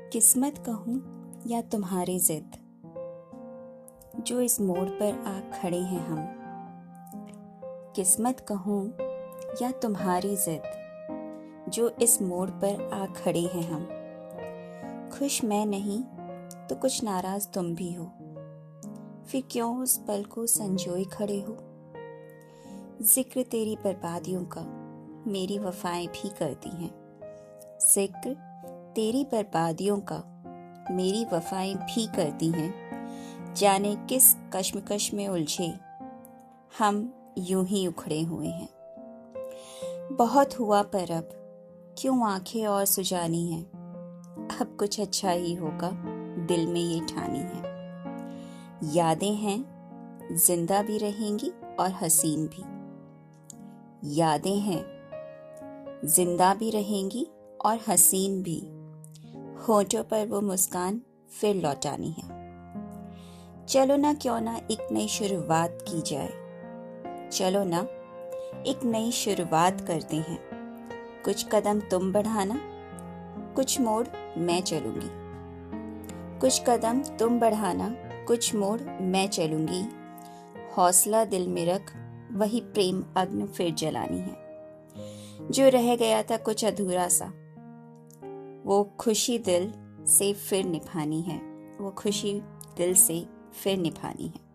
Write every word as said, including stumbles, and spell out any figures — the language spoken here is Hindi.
किस्मत कहूँ या तुम्हारी जिद, जो इस मोड़ पर आ खड़े हैं हम। किस्मत कहूँ या तुम्हारी जिद, जो इस मोड़ पर आ खड़े हैं हम। खुश मैं नहीं तो कुछ नाराज तुम भी हो, फिर क्यों उस पल को संजोए खड़े हो। जिक्र तेरी बर्बादियों का मेरी वफाएं भी करती हैं। जिक्र तेरी बर्बादियों का मेरी वफाएं भी करती हैं। जाने किस कश्मकश में उलझे हम यूं ही उखड़े हुए हैं। बहुत हुआ पर अब क्यों आंखें और सुजानी हैं। अब कुछ अच्छा ही होगा दिल में ये ठानी है। यादें हैं जिंदा भी रहेंगी और हसीन भी। यादें हैं जिंदा भी रहेंगी और हसीन भी। होठों पर वो मुस्कान फिर लौटानी है। चलो ना क्यों ना एक नई शुरुआत की जाए। चलो ना एक नई शुरुआत करते हैं। कुछ कदम तुम बढ़ाना, कुछ मोड़ मैं चलूंगी। कुछ कदम तुम बढ़ाना, कुछ मोड़ मैं चलूंगी। हौसला दिल में रख, वही प्रेम अग्नि फिर जलानी है। जो रह गया था कुछ अधूरा सा, वो खुशी दिल से फिर निभानी है। वो खुशी दिल से फिर निभानी है।